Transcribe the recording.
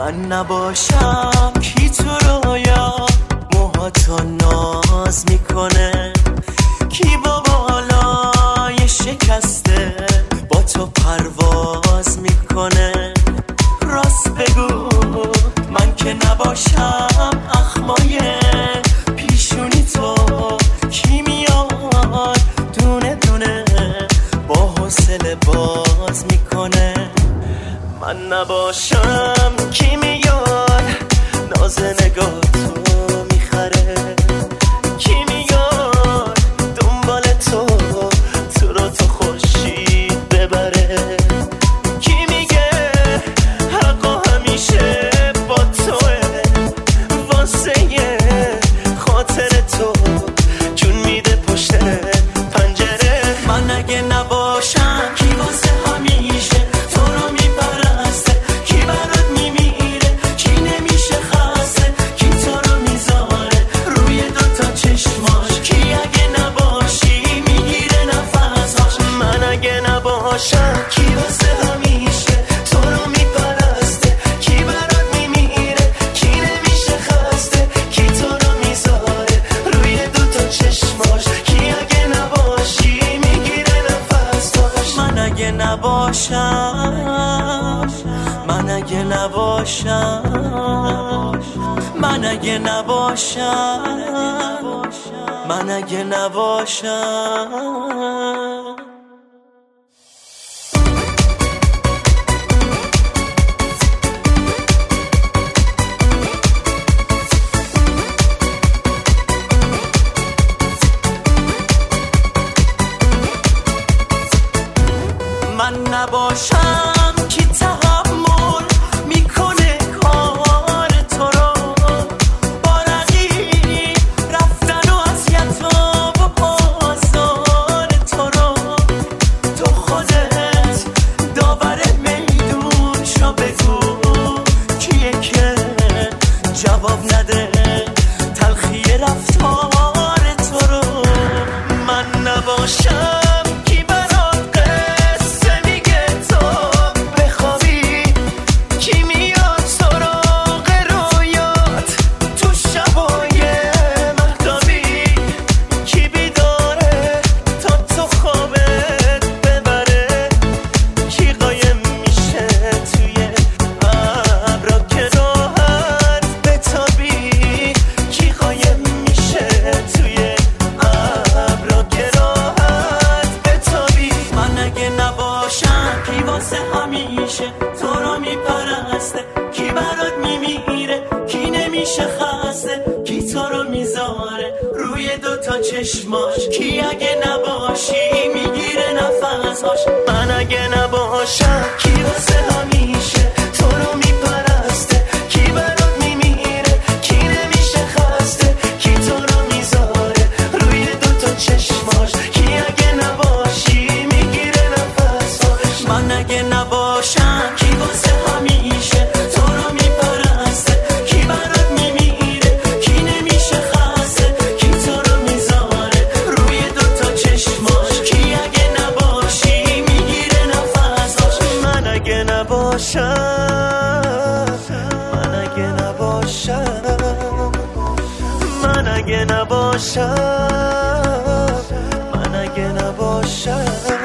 من نباشم کی تو رویا موهاتو ناز میکنه، کی با بالای شکسته با تو پرواز میکنه. راست بگو من که نباشم اخمای پیشونی تو کی میاد دونه دونه با حوصله باز میکنه. من نباشم کی میاد ناز نگاه تو میخره، کی میاد دنبال تو رو تو خورشید ببره، کی میگه حقا همیشه با توه واسه خاطر تو جون میده پشت پنجره. من اگه نباشم کی واسه همیشه تو رو میپرسته، کی برات میمیره کی نمیشه خسته، کی تو رو میذاره روی دوتا چشماش، کی اگه نباشی میگیره نفسهاش. من اگه نباشم کی واسه همیشه تو رو میپرسته، کی برات میمیره کی نمیشه خسته، کی تو رو میذاره روی دوتا چشماش، کی اگه نباشی میگیره نفسهاش. من اگه نباشم، من اگه نباشم، من اگه نباشم، من اگه نباشم. من نباشم کی تحمل میکنه کار تو رو، با رقیب رفتن و اذیت و آزار تو رو. تو خودت داور میدون شو بگو کیه که جواب نده تلخی رفتار تو رو. من نباشم کی واسه همیشه تو رو میپرسته، کی برات میمیره کی نمیشه خسته، کی تو رو میذاره روی دوتا چشماش، کی اگه نباشی میگیره نفسهاش. من اگه نباشم کی واسه همیشه تو رو میپرسته، کی برات میمیره کی نمیشه خسته، کی تو رو میذاره روی دوتا چشماش، کی اگه نباشی میگیره نفسهاش. من اگه نباشم کی واسه همیشه تو رو میپرسته، کی برات میمیره کی نمیشه خسته، کی تو رو میذاره روی دوتا چشماش، کی اگه نباشی میگیره نفسهاش. من اگه نباشم، من اگه نباشم، من اگه نباشم، من اگه نباشم.